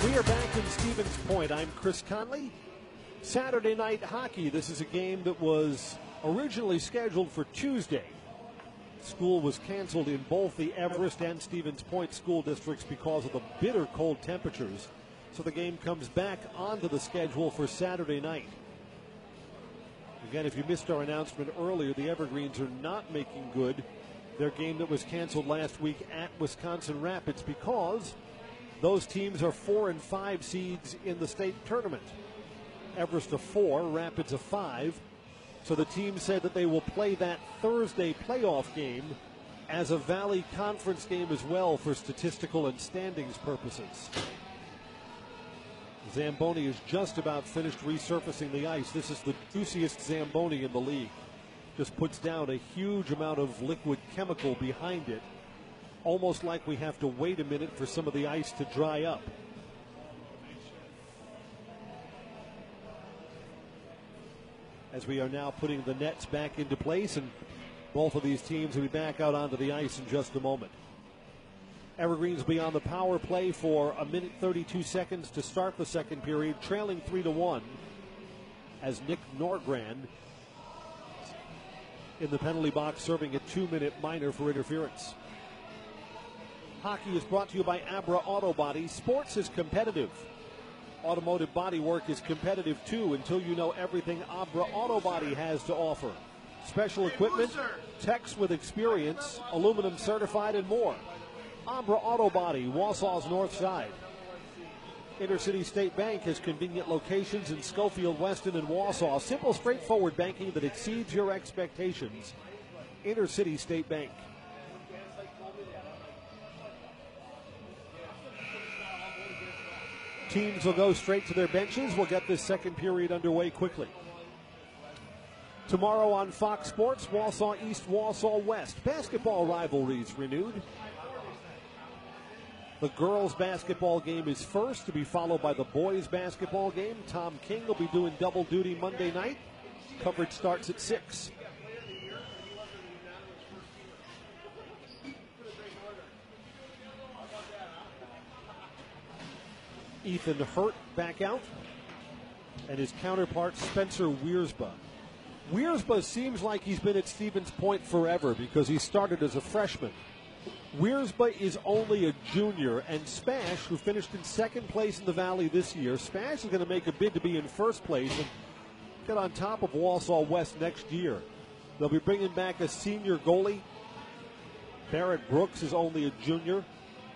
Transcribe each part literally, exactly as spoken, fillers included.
We are back in Stevens Point. I'm Chris Conley. Saturday night hockey. This is a game that was originally scheduled for Tuesday. School was canceled in both the Everest and Stevens Point school districts because of the bitter cold temperatures. So the game comes back onto the schedule for Saturday night. Again, if you missed our announcement earlier, the Evergreens are not making good their game that was canceled last week at Wisconsin Rapids because those teams are four and five seeds in the state tournament. Everest a four, Rapids a five. So the team said that they will play that Thursday playoff game as a Valley Conference game as well for statistical and standings purposes. Zamboni is just about finished resurfacing the ice. This is the juiciest Zamboni in the league. Just puts down a huge amount of liquid chemical behind it, almost like we have to wait a minute for some of the ice to dry up. As we are now putting the nets back into place, and both of these teams will be back out onto the ice in just a moment. Evergreens will be on the power play for a minute thirty-two seconds to start the second period, trailing three to one as Nick Norgran in the penalty box serving a two-minute minor for interference. Hockey is brought to you by Abra Auto Body. Sports is competitive. Automotive bodywork is competitive too until you know everything Abra Auto Body has to offer. Special equipment, techs with experience, aluminum certified, and more. Abra Auto Body, Wausau's North Side. Intercity State Bank has convenient locations in Schofield, Weston, and Wausau. Simple, straightforward banking that exceeds your expectations. Intercity State Bank. Teams will go straight to their benches. We'll get this second period underway quickly. Tomorrow on Fox Sports, Wausau East, Wausau West. Basketball rivalries renewed. The girls' basketball game is first, to be followed by the boys' basketball game. Tom King will be doing double duty Monday night. Coverage starts at six. Ethan Hurt back out, and his counterpart Spencer Wiersba. Wiersba seems like he's been at Stevens Point forever because he started as a freshman. Wiersba is only a junior, and Spash, who finished in second place in the Valley this year, Spash is going to make a bid to be in first place and get on top of Wausau West next year. They'll be bringing back a senior goalie. Barrett Brooks is only a junior.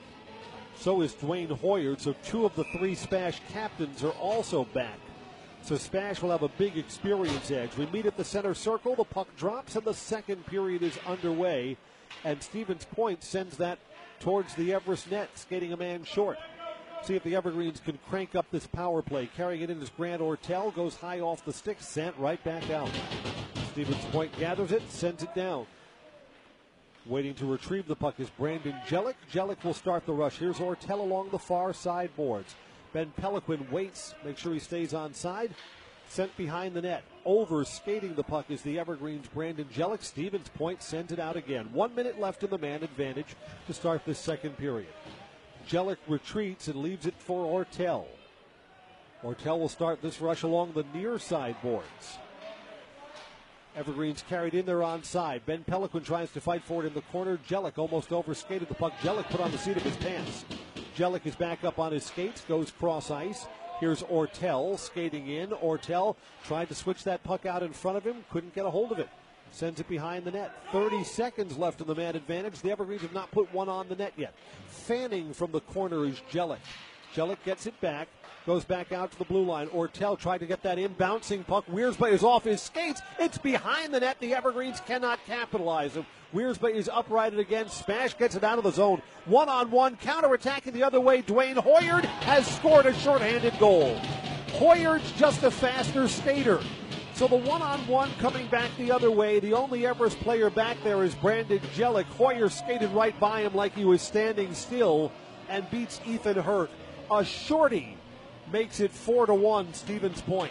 So is Dwayne Hoyard, so two of the three Spash captains are also back. So Spash will have a big experience edge. We meet at the center circle, the puck drops, and the second period is underway. And Stevens Point sends that towards the Everest net, skating a man short. See if the Evergreens can crank up this power play. Carrying it in is Grant Ortel, goes high off the stick, sent right back out. Stevens Point gathers it, sends it down. Waiting to retrieve the puck is Brandon Jellick. Jellick will start the rush. Here's Ortel along the far side boards. Ben Peliquin waits, make sure he stays on side. Sent behind the net. Over skating the puck is the Evergreens' Brandon Jellick. Stevens Point sends it out again. One minute left in the man advantage to start this second period. Jellick retreats and leaves it for Ortel. Ortel will start this rush along the near side boards. Evergreens carried in there onside. Ben Peliquin tries to fight for it in the corner. Jellick almost overskated the puck. Jellick put on the seat of his pants. Jellick is back up on his skates, goes cross ice. Here's Ortel skating in. Ortel tried to switch that puck out in front of him, couldn't get a hold of it. Sends it behind the net. thirty seconds left in the man advantage. The Evergreens have not put one on the net yet. Fanning from the corner is Jellick. Jellick gets it back. Goes back out to the blue line. Ortel tried to get that in. Bouncing puck. Wiersba is off his skates. It's behind the net. The Evergreens cannot capitalize. Wiersba is uprighted again. Spash gets it out of the zone. One-on-one. Counterattacking the other way. Dwayne Hoyard has scored a shorthanded goal. Hoyard's just a faster skater. So the one-on-one coming back the other way. The only Everest player back there is Brandon Jellick. Hoyard skated right by him like he was standing still and beats Ethan Hurt. A shorty makes it four to one Stevens Point.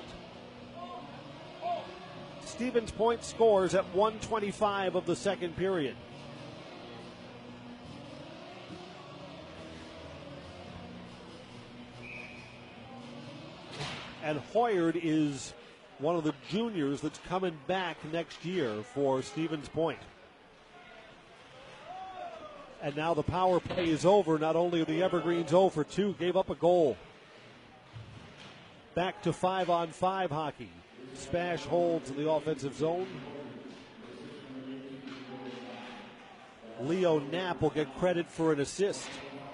Stevens Point scores at one twenty-five of the second period. And Hoyard is one of the juniors that's coming back next year for Stevens Point. And now the power play is over. Not only are the Evergreens oh for two, gave up a goal. Back to five on five hockey. Spash holds in the offensive zone. Leo Knapp will get credit for an assist.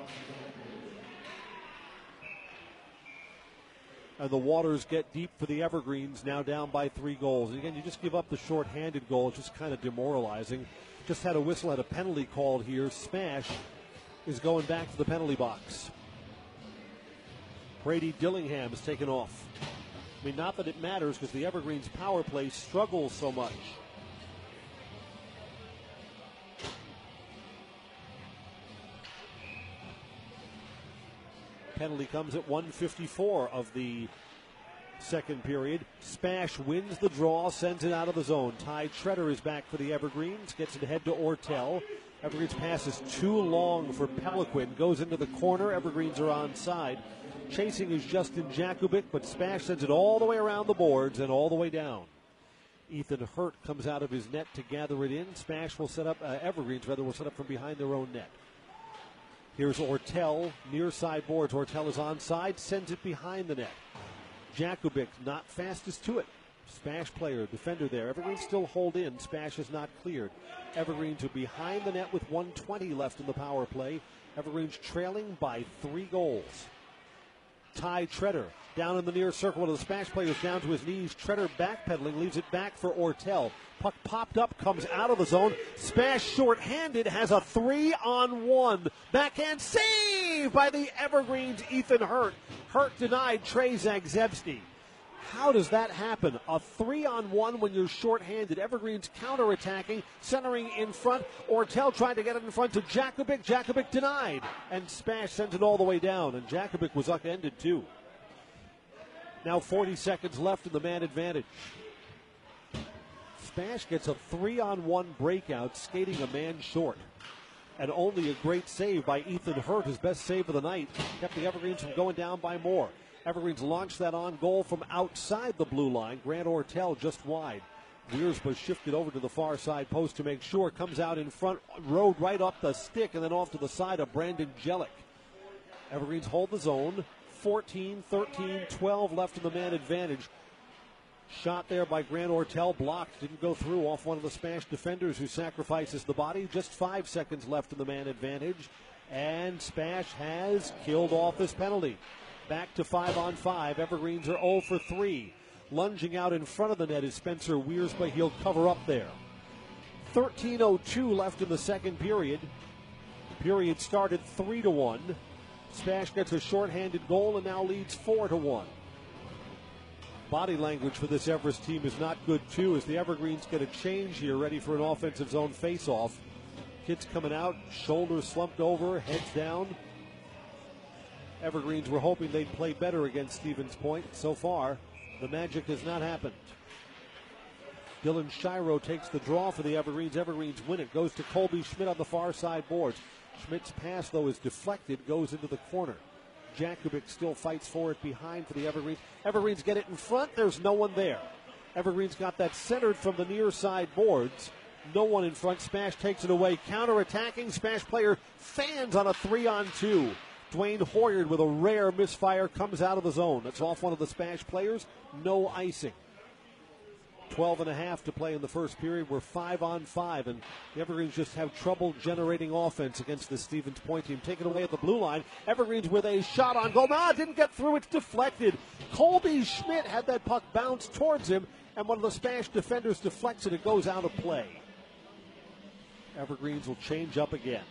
And the waters get deep for the Evergreens, now down by three goals. And again, you just give up the shorthanded goal. It's just kind of demoralizing. Just had a whistle, had a penalty called here. Smash is going back to the penalty box. Brady Dillingham is taken off. I mean, not that it matters because the Evergreens power play struggles so much. Penalty comes at one fifty-four of the second period. Spash wins the draw, sends it out of the zone. Ty Treader is back for the Evergreens, gets it ahead to Ortel. Evergreens pass is too long for Peliquin, goes into the corner. Evergreens are onside. Chasing is Justin Jakubic, but Spash sends it all the way around the boards and all the way down. Ethan Hurt comes out of his net to gather it in. Spash will set up, uh, Evergreens rather, will set up from behind their own net. Here's Ortel, near side boards. Ortel is onside, sends it behind the net. Jakubic not fastest to it. Spash player, defender there. Evergreens still hold in. Spash is not cleared. Evergreens are behind the net with one twenty left in the power play. Evergreens trailing by three goals. Ty Treader down in the near circle. One of the Spash players down to his knees. Treader backpedaling, leaves it back for Ortel. Puck popped up, comes out of the zone. Spash short-handed, has a three-on-one. Backhand save by the Evergreens, Ethan Hurt. Hurt denied Trey Zagzebski. How does that happen? A three-on-one when you're short-handed. Evergreens counterattacking, centering in front. Ortel tried to get it in front to Jakubic. Jakubic denied. And Spash sent it all the way down. And Jakubic was upended too. Now forty seconds left in the man advantage. Spash gets a three-on-one breakout, skating a man short. And only a great save by Ethan Hurt, his best save of the night, kept the Evergreens from going down by more. Evergreens launched that on goal from outside the blue line. Grant Ortel just wide. Wiersbe shifted over to the far side post to make sure. Comes out in front, rode right up the stick, and then off to the side of Brandon Jellick. Evergreens hold the zone. fourteen, thirteen, twelve left in the man advantage. Shot there by Grant Ortel, blocked, didn't go through, off one of the Spash defenders who sacrifices the body. Just five seconds left in the man advantage, and Spash has killed off this penalty. Back to five on five. Evergreens are oh for three. Lunging out in front of the net is Spencer Wiersbe. He'll cover up there. thirteen oh two left in the second period. The period started three to one. Spash gets a shorthanded goal and now leads four to one. Body language for this Everest team is not good too, as the Evergreens get a change here, ready for an offensive zone face-off. Kids coming out, shoulders slumped over, heads down. Evergreens were hoping they'd play better against Stevens Point. So far, the magic has not happened. Dylan Shiro takes the draw for the Evergreens. Evergreens win it. Goes to Colby Schmidt on the far side boards. Schmidt's pass, though, is deflected, goes into the corner. Jakubic still fights for it behind for the Evergreens. Evergreens get it in front. There's no one there. Evergreens got that centered from the near side boards. No one in front. Spash takes it away. Counter-attacking. Spash player fans on a three-on-two. Dwayne Hoyard with a rare misfire comes out of the zone. That's off one of the Spash players. No icing. twelve and a half to play in the first period. We're five on five, and the Evergreens just have trouble generating offense against the Stevens Point team. Taken away at the blue line. Evergreens with a shot on goal. Ah, didn't get through. It's deflected. Colby Schmidt had that puck bounce towards him, and one of the Spash defenders deflects it. It goes out of play. Evergreens will change up again.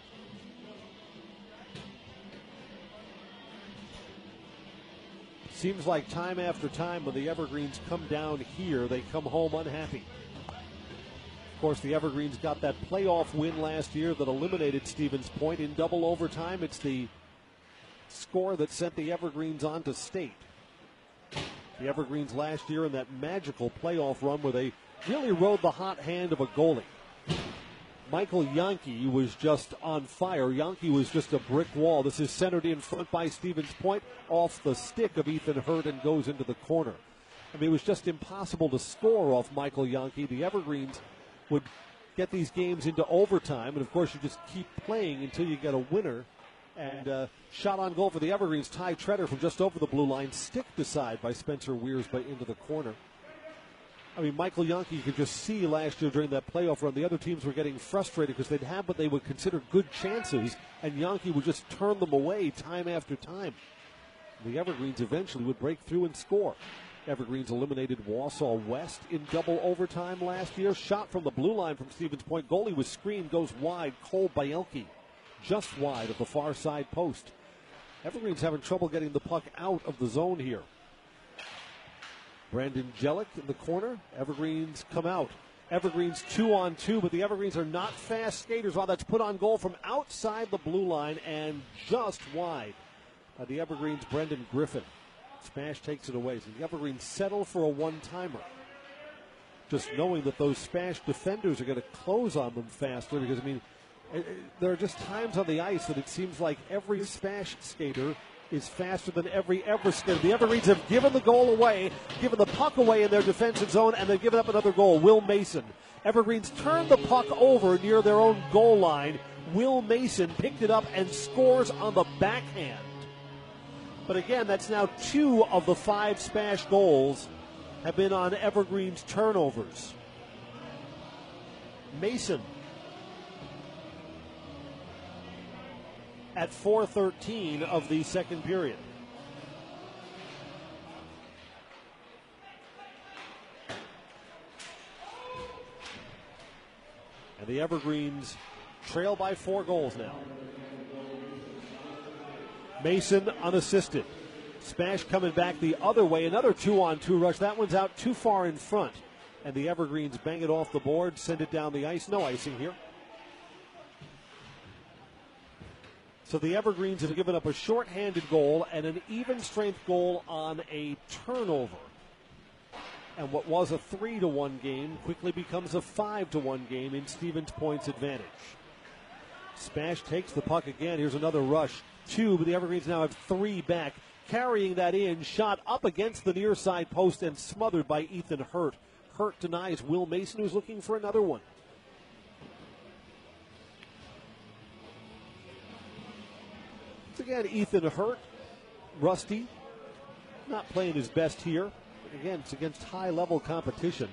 Seems like time after time when the Evergreens come down here, they come home unhappy. Of course, the Evergreens got that playoff win last year that eliminated Stevens Point in double overtime. It's the score that sent the Evergreens on to state. The Evergreens last year in that magical playoff run where they really rode the hot hand of a goalie. Michael Yonke was just on fire. Yonke was just a brick wall. This is centered in front by Stevens Point, off the stick of Ethan Hurt, and goes into the corner. I mean, it was just impossible to score off Michael Yonke. The Evergreens would get these games into overtime, and of course you just keep playing until you get a winner. And uh, shot on goal for the Evergreens, Ty Treader from just over the blue line, sticked aside by Spencer Wiersbe into the corner. I mean, Michael Yonke, you could just see last year during that playoff run, the other teams were getting frustrated because they'd have what they would consider good chances, and Yonke would just turn them away time after time. The Evergreens eventually would break through and score. Evergreens eliminated Wausau West in double overtime last year. Shot from the blue line from Stevens Point. Goalie was screened, goes wide. Cole Bielke just wide of the far side post. Evergreens having trouble getting the puck out of the zone here. Brandon Jellick in the corner. Evergreens come out. Evergreens two on two, but the Evergreens are not fast skaters. While that's put on goal from outside the blue line and just wide. Uh, the Evergreens, Brendan Griffin. Smash takes it away. So the Evergreens settle for a one-timer. Just knowing that those Smash defenders are going to close on them faster because, I mean, it, it, there are just times on the ice that it seems like every Smash skater is faster than every ever skater. The Evergreens have given the goal away, given the puck away in their defensive zone, and they've given up another goal. Will Mason. Evergreens turned the puck over near their own goal line. Will Mason picked it up and scores on the backhand. But again, that's now two of the five Smash goals have been on Evergreen's turnovers. Mason at four thirteen of the second period. And the Evergreens trail by four goals now. Mason unassisted. Smash coming back the other way. Another two-on-two rush. That one's out too far in front. And the Evergreens bang it off the board, send it down the ice. No icing here. So the Evergreens have given up a shorthanded goal and an even-strength goal on a turnover. And what was a three to one game quickly becomes a five to one game in Stevens Point's advantage. Smash takes the puck again. Here's another rush. Two, but the Evergreens now have three back. Carrying that in, shot up against the near side post and smothered by Ethan Hurt. Hurt denies Will Mason, who's looking for another one. It's again Ethan Hurt, rusty, not playing his best here. Again, it's against high-level competition.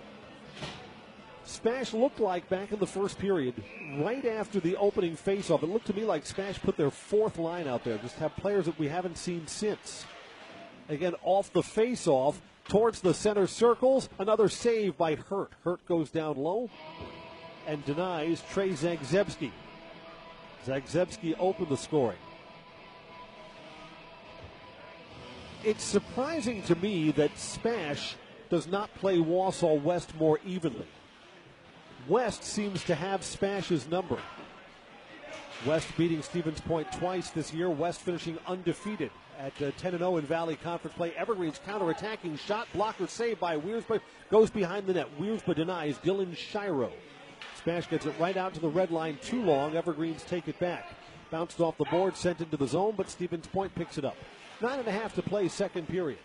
Smash looked like back in the first period, right after the opening faceoff, it looked to me like Smash put their fourth line out there, just have players that we haven't seen since. Again, off the faceoff, towards the center circles, another save by Hurt. Hurt goes down low and denies Trey Zagzebski. Zagzebski opened the scoring. It's surprising to me that Smash does not play Wausau West more evenly. West seems to have Smash's number. West beating Stevens Point twice this year. West finishing undefeated at uh, ten and oh in Valley Conference play. Evergreens counterattacking shot. Blocker saved by Wiersbe. Goes behind the net. Wiersbe denies Dylan Shiro. Smash gets it right out to the red line too long. Evergreens take it back. Bounced off the board, sent into the zone, but Stevens Point picks it up. Nine and a half to play, second period.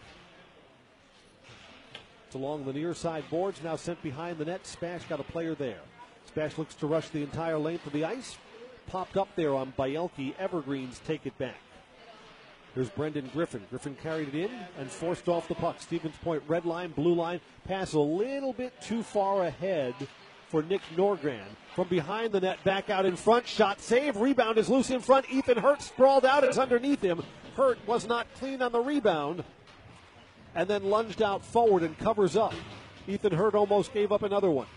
It's along the near side boards, now sent behind the net. Smash got a player there. Smash looks to rush the entire length of the ice. Popped up there on Bielke. Evergreens take it back. Here's Brendan Griffin. Griffin carried it in and forced off the puck. Stevens Point, red line, blue line. Pass a little bit too far ahead for Nick Norgran. From behind the net, back out in front. Shot save. Rebound is loose in front. Ethan Hurt sprawled out. It's underneath him. Hurt was not clean on the rebound and then lunged out forward and covers up. Ethan Hurt almost gave up another one.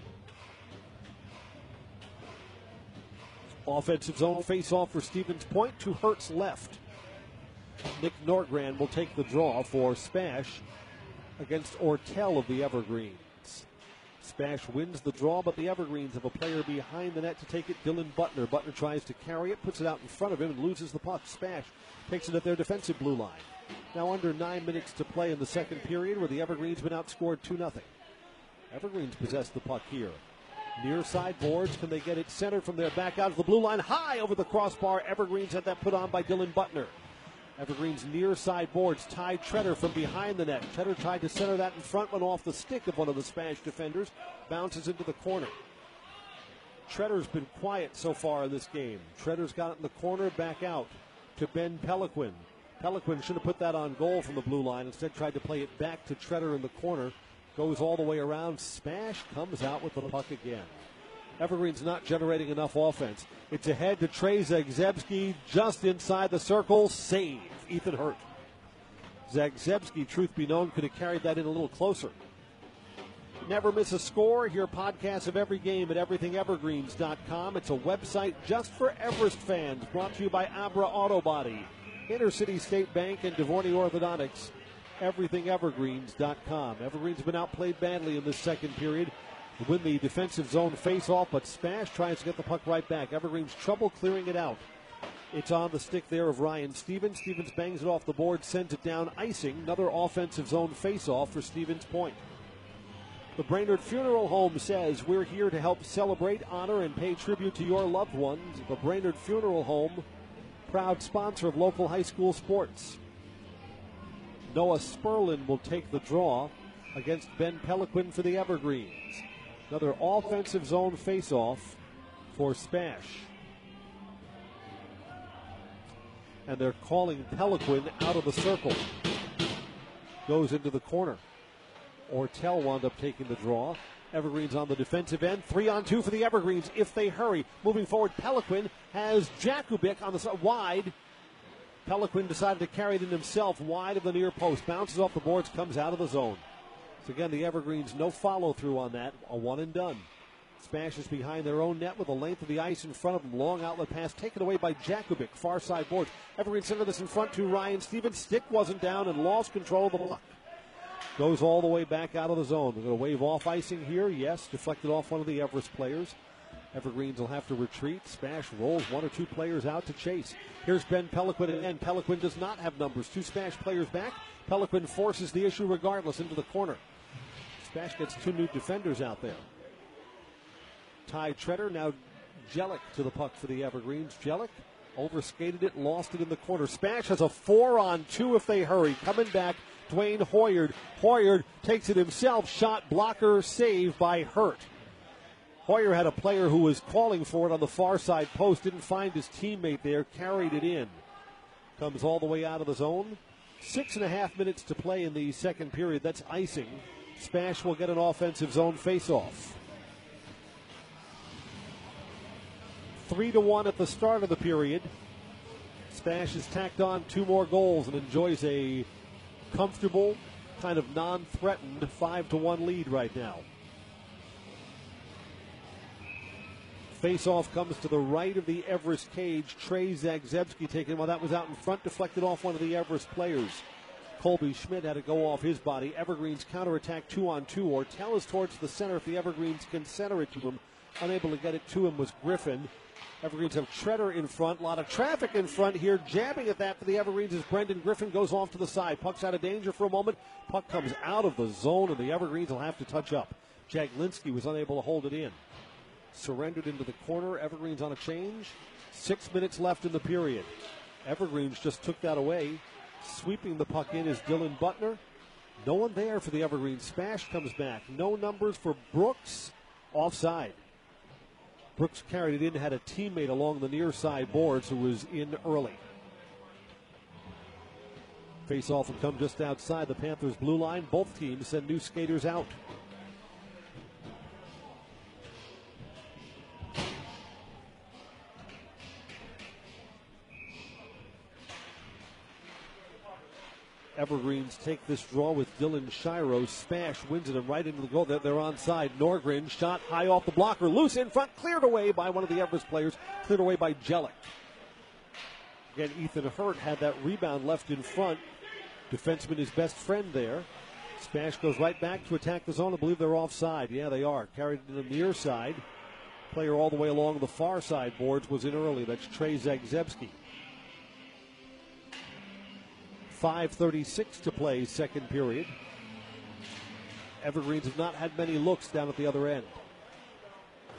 Offensive zone face-off for Stevens Point to Hurt's left. Nick Norgran will take the draw for Smash against Ortel of the Evergreens. Smash wins the draw, but the Evergreens have a player behind the net to take it, Dylan Butner. Butner tries to carry it, puts it out in front of him, and loses the puck. Smash takes it at their defensive blue line. Now under nine minutes to play in the second period, where the Evergreens been outscored two nothing. Evergreens possess the puck here. Near side boards, can they get it centered from there? Back out to the blue line, high over the crossbar. Evergreens had that put on by Dylan Butner. Evergreens near side boards, Ty Treader from behind the net. Treader tried to center that in front, went off the stick of one of the Smash defenders, bounces into the corner. Treader's been quiet so far in this game. Treader's got it in the corner, back out to Ben Peliquin. Peliquin should have put that on goal from the blue line. Instead tried to play it back to Treader in the corner. Goes all the way around. Smash comes out with the puck again. Evergreen's not generating enough offense. It's ahead to Trey Zagzebski just inside the circle. Save. Ethan Hurt. Zagzebski, truth be known, could have carried that in a little closer. Never miss a score. Hear podcasts of every game at everything evergreens dot com. It's a website just for Everest fans. Brought to you by Abra Auto Body, Intercity State Bank, and Devorney Orthodontics. everything evergreens dot com. Evergreen's been outplayed badly in this second period. They win the defensive zone face-off, but Smash tries to get the puck right back. Evergreen's trouble clearing it out. It's on the stick there of Ryan Stevens. Stevens bangs it off the board, sends it down, icing. Another offensive zone face-off for Stevens Point. The Brainerd Funeral Home says, we're here to help celebrate, honor, and pay tribute to your loved ones. The Brainerd Funeral Home, proud sponsor of local high school sports. Noah Sperlin will take the draw against Ben Peliquin for the Evergreens. Another offensive zone face-off for Smash. And they're calling Peliquin out of the circle. Goes into the corner. Ortel wound up taking the draw. Evergreens on the defensive end. Three on two for the Evergreens if they hurry. Moving forward, Peliquin has Jakubik on the side, wide. Peliquin decided to carry it in himself wide of the near post. Bounces off the boards, comes out of the zone. So again, the Evergreens, no follow-through on that. A one and done. Smashes behind their own net with the length of the ice in front of them. Long outlet pass taken away by Jakubik. Far side boards. Evergreens center this in front to Ryan Stevens. Stick wasn't down and lost control of the puck. Goes all the way back out of the zone. They're going to wave off icing here. Yes, deflected off one of the Everest players. Evergreens will have to retreat. Smash rolls one or two players out to chase. Here's Ben Peliquin again. Peliquin does not have numbers. Two Smash players back. Peliquin forces the issue regardless into the corner. Smash gets two new defenders out there. Ty Treader, now Jellick to the puck for the Evergreens. Jellick overskated it, lost it in the corner. Smash has a four on two if they hurry. Coming back, Dwayne Hoyard. Hoyard takes it himself. Shot, blocker, save by Hurt. Hoyer had a player who was calling for it on the far side post. Didn't find his teammate there. Carried it in. Comes all the way out of the zone. Six and a half minutes to play in the second period. That's icing. Smash will get an offensive zone faceoff. Three to one at the start of the period. Smash has tacked on two more goals and enjoys a comfortable, kind of non-threatened five to one lead right now. Face-off comes to the right of the Everest cage. Trey Zagzebski taken. Well, that was out in front, deflected off one of the Everest players. Colby Schmidt had to go off his body. Evergreens counterattack two on two. Ortel is towards the center if the Evergreens can center it to him. Unable to get it to him was Griffin. Evergreens have Treader in front. A lot of traffic in front here. Jabbing at that for the Evergreens as Brendan Griffin goes off to the side. Puck's out of danger for a moment. Puck comes out of the zone, and the Evergreens will have to touch up. Jaglinski was unable to hold it in. Surrendered into the corner. Evergreens on a change. Six minutes left in the period. Evergreens just took that away. Sweeping the puck in is Dylan Butner. No one there for the Evergreens. Smash comes back. No numbers for Brooks. Offside. Brooks carried it in, had a teammate along the near side boards who was in early. Face-off will come just outside the Panthers' blue line. Both teams send new skaters out. Evergreens take this draw with Dylan Shiro. Smash wins it and right into the goal. They're, they're onside. Norgren shot high off the blocker. Loose in front. Cleared away by one of the Everest players. Cleared away by Jellick. Again, Ethan Hurt had that rebound left in front. Defenseman, his best friend there. Smash goes right back to attack the zone. I believe they're offside. Yeah, they are. Carried it to the near side. Player all the way along the far side boards was in early. That's Trey Zagzebski. five thirty-six to play, second period. Evergreens have not had many looks down at the other end.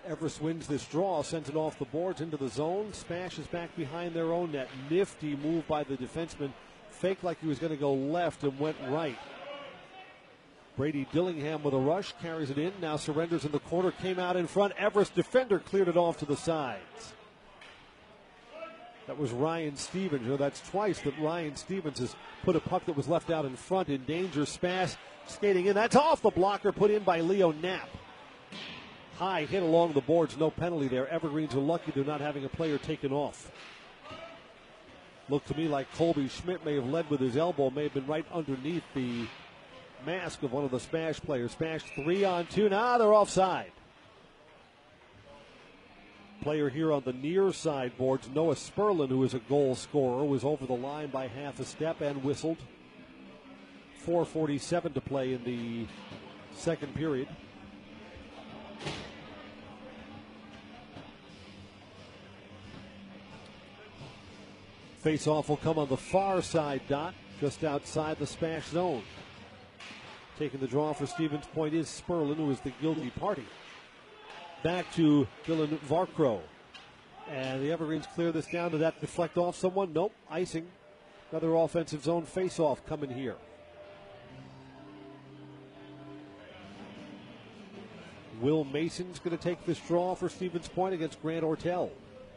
Everest wins this draw, sends it off the boards into the zone. Spash is back behind their own net. Nifty move by the defenseman. Faked like he was going to go left and went right. Brady Dillingham with a rush, carries it in, now surrenders in the corner, came out in front. Everest defender cleared it off to the sides. That was Ryan Stevens. You know, that's twice that Ryan Stevens has put a puck that was left out in front in danger. Spash skating in. That's off the blocker, put in by Leo Knapp. High hit along the boards, no penalty there. Evergreens are lucky they're not having a player taken off. Looked to me like Colby Schmidt may have led with his elbow, may have been right underneath the mask of one of the Spash players. Spash three on two. Now they're offside. Player here on the near side boards, Noah Sperlin, who is a goal scorer, was over the line by half a step and whistled. four forty-seven to play in the second period. Face-off will come on the far side dot, just outside the Spash zone. Taking the draw for Stevens Point is Sperlin, who is the guilty party. Back to Dylan Varkrow. And the Evergreens clear this down. Did that deflect off someone? Nope. Icing. Another offensive zone face-off coming here. Will Mason's going to take this draw for Stevens Point against Grant Ortel.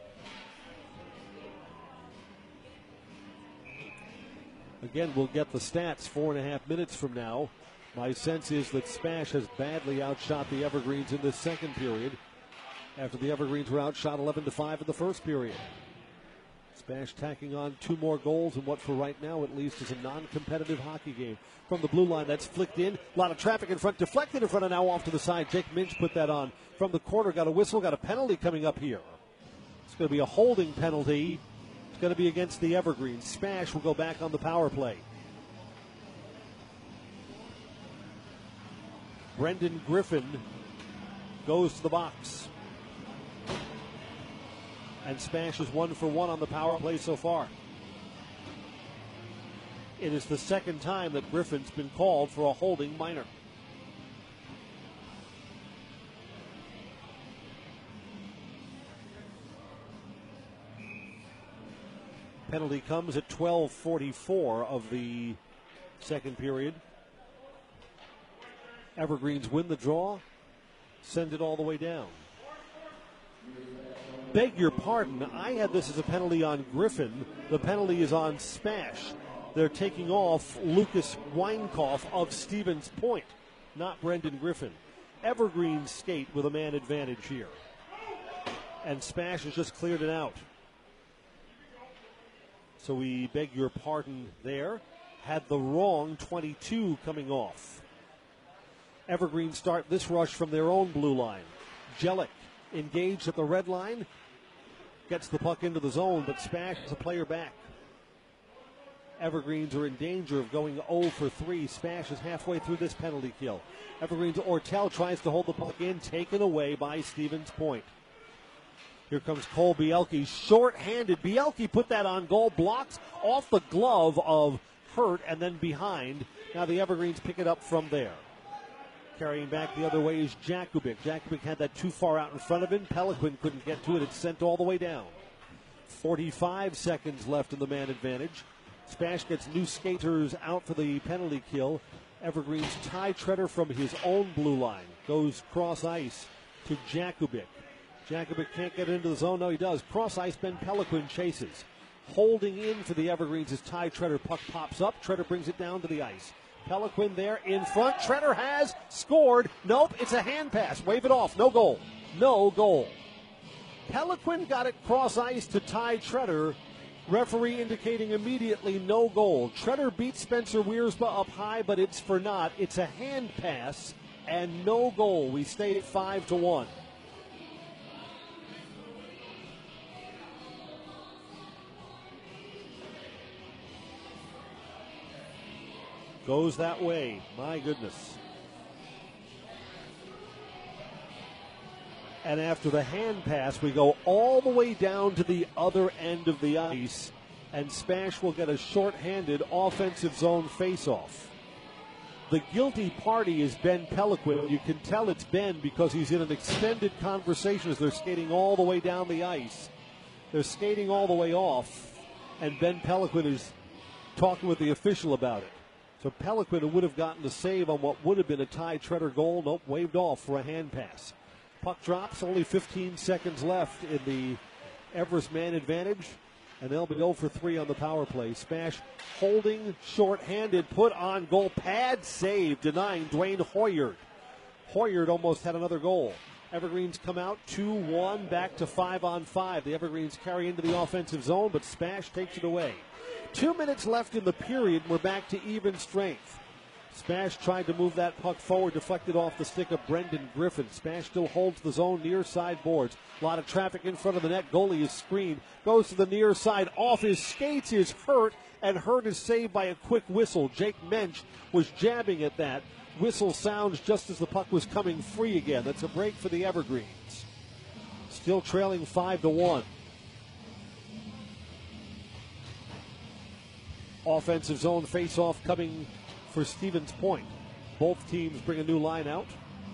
Again, we'll get the stats four and a half minutes from now. My sense is that Spash has badly outshot the Evergreens in this second period after the Evergreens were outshot eleven to five in the first period. Spash tacking on two more goals in what for right now at least is a non-competitive hockey game. From the blue line, that's flicked in. A lot of traffic in front, deflected in front, and now off to the side. Jake Minch put that on from the corner, got a whistle, got a penalty coming up here. It's going to be a holding penalty. It's going to be against the Evergreens. Spash will go back on the power play. Brendan Griffin goes to the box. And Spash is one for one on the power play so far. It is the second time that Griffin's been called for a holding minor. Penalty comes at twelve forty-four of the second period. Evergreens win the draw, send it all the way down. Beg your pardon, I had this as a penalty on Griffin. The penalty is on Spash. They're taking off Lucas Weinkoff of Stevens Point, not Brendan Griffin. Evergreens skate with a man advantage here. And Spash has just cleared it out. So we beg your pardon there. Had the wrong twenty-two coming off. Evergreens start this rush from their own blue line. Jellick engaged at the red line. Gets the puck into the zone, but Spash is a player back. Evergreens are in danger of going oh for three. Spash is halfway through this penalty kill. Evergreens Ortel tries to hold the puck in, taken away by Stevens Point. Here comes Cole Bielke, short-handed. Bielke put that on goal, blocks off the glove of Hurt and then behind. Now the Evergreens pick it up from there. Carrying back the other way is Jakubik. Jakubik had that too far out in front of him. Peliquin couldn't get to it. It's sent all the way down. forty-five seconds left in the man advantage. Spash gets new skaters out for the penalty kill. Evergreens Ty Treader from his own blue line goes cross ice to Jakubik. Jakubik can't get into the zone. No, he does. Cross ice, Ben Peliquin chases. Holding in for the Evergreens as Ty Treader. Puck pops up. Treader brings it down to the ice. Peliquin there in front. Treader has scored. Nope, it's a hand pass. Wave it off. No goal. No goal. Peliquin got it cross ice to Ty Treader. Referee indicating immediately no goal. Treader beats Spencer Wiersba up high, but it's for naught. It's a hand pass and no goal. We stay at five to one. Goes that way. My goodness. And after the hand pass, we go all the way down to the other end of the ice, and Spash will get a short-handed offensive zone faceoff. The guilty party is Ben Peliquin. You can tell it's Ben because he's in an extended conversation as they're skating all the way down the ice. They're skating all the way off, and Ben Peliquin is talking with the official about it. So Peliquin would have gotten the save on what would have been a Ty Treader goal. Nope, waved off for a hand pass. Puck drops, only fifteen seconds left in the Everest man advantage, and they'll be zero for three on the power play. Spash holding, short-handed, put on goal, pad save, denying Dwayne Hoyard. Hoyard almost had another goal. Evergreens come out two one, back to five on five. The Evergreens carry into the offensive zone, but Spash takes it away. Two minutes left in the period, and we're back to even strength. Spash tried to move that puck forward, deflected off the stick of Brendan Griffin. Spash still holds the zone near side boards. A lot of traffic in front of the net. Goalie is screened. Goes to the near side. Off his skates is Hurt, and Hurt is saved by a quick whistle. Jake Mensch was jabbing at that. Whistle sounds just as the puck was coming free again. That's a break for the Evergreens. Still trailing five to one. Offensive zone face-off coming for Stevens Point. Both teams bring a new line out.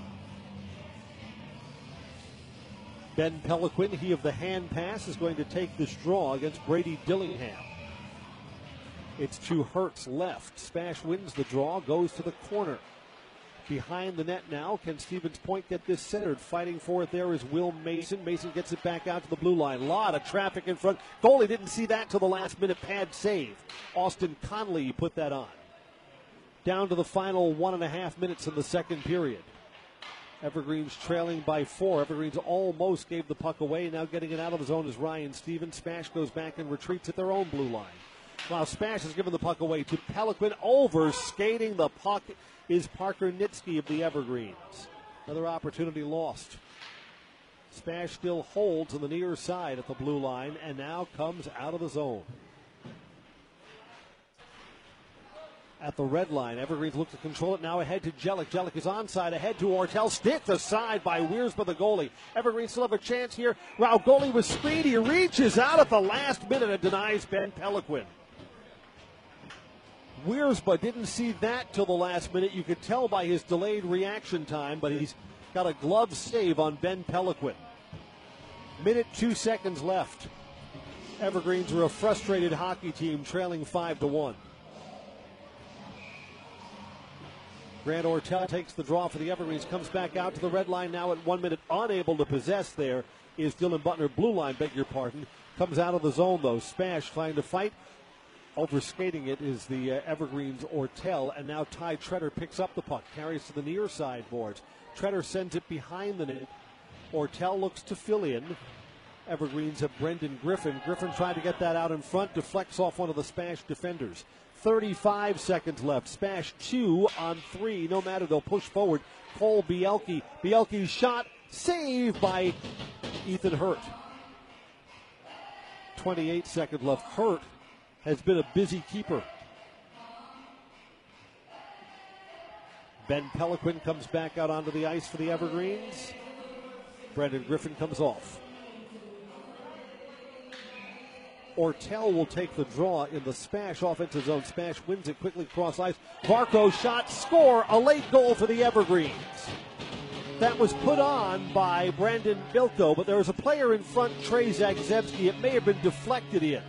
Ben Peliquin, he of the hand pass, is going to take this draw against Brady Dillingham. It's to Hurt's left. Spash wins the draw, goes to the corner. Behind the net now, can Stevens Point get this centered? Fighting for it there is Will Mason. Mason gets it back out to the blue line. A lot of traffic in front. Goalie didn't see that till the last minute pad save. Austin Conley put that on. Down to the final one and a half minutes in the second period. Evergreens trailing by four. Evergreens almost gave the puck away. Now getting it out of the zone is Ryan Stevens. Spash goes back and retreats at their own blue line. While Spash has given the puck away to Peliquin. Over skating the puck is Parker Nitsky of the Evergreens. Another opportunity lost. Spash still holds on the near side at the blue line and now comes out of the zone. At the red line, Evergreens look to control it. Now ahead to Jellick. Jellick is onside, ahead to Ortel. Sticked aside by Wiersma, the goalie. Evergreens still have a chance here. Wow, goalie was speedy. He reaches out at the last minute and denies Ben Peliquin. Wiersma didn't see that till the last minute. You could tell by his delayed reaction time, but he's got a glove save on Ben Peliquin. Minute, two seconds left. Evergreens are a frustrated hockey team, trailing five to one. Grant Ortel takes the draw for the Evergreens, comes back out to the red line now at one minute. Unable to possess there is Dylan Butner. Blue line, beg your pardon. Comes out of the zone, though. Spash trying to fight. Overskating it is the uh, Evergreens Ortel, and now Ty Treader picks up the puck, carries to the near side boards. Treader sends it behind the net. Ortel looks to fill in. Evergreens have Brendan Griffin. Griffin tried to get that out in front, deflects off one of the Spash defenders. thirty-five seconds left. Spash two on three. No matter, they'll push forward. Cole Bielke. Bielke's shot, saved by Ethan Hurt. twenty-eight seconds left. Hurt has been a busy keeper. Ben Peliquin comes back out onto the ice for the Evergreens. Brendan Griffin comes off. Ortel will take the draw in the Spash offensive zone. Spash wins it quickly cross ice. Varco shot, score, a late goal for the Evergreens. That was put on by Brandon Bilko, but there was a player in front, Trey Zagzebski. It may have been deflected in.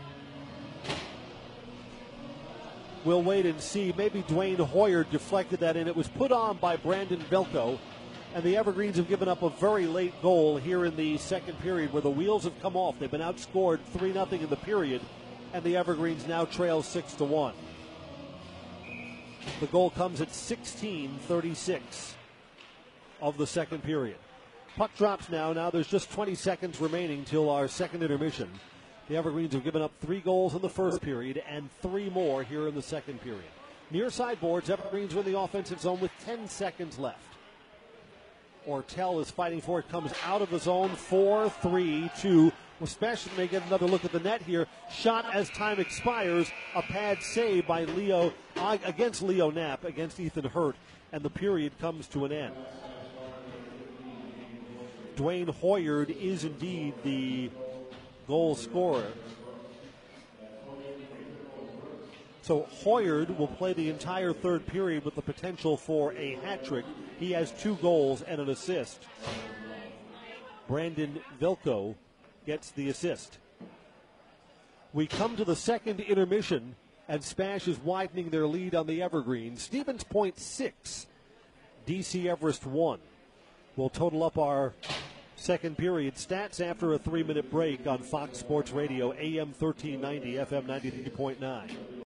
We'll wait and see. Maybe Dwayne Hoyer deflected that in. It was put on by Brandon Bilko. And the Evergreens have given up a very late goal here in the second period where the wheels have come off. They've been outscored three nothing in the period, and the Evergreens now trail six to one. The goal comes at sixteen thirty-six of the second period. Puck drops now. Now there's just twenty seconds remaining till our second intermission. The Evergreens have given up three goals in the first period and three more here in the second period. Near side boards, Evergreens are in the offensive zone with ten seconds left. Ortel is fighting for it, comes out of the zone, four, three, two. Well, Spash may get another look at the net here. Shot as time expires, a pad save by Leo, uh, against Leo Knapp, against Ethan Hurt, and the period comes to an end. Dwayne Hoyard is indeed the goal scorer. So Hoyard will play the entire third period with the potential for a hat trick. He has two goals and an assist. Brandon Vilko gets the assist. We come to the second intermission, and Spash is widening their lead on the Evergreen. Stevens Point six, D C Everest one. We'll total up our second period stats after a three-minute break on Fox Sports Radio, A M thirteen ninety, F M ninety-three point nine.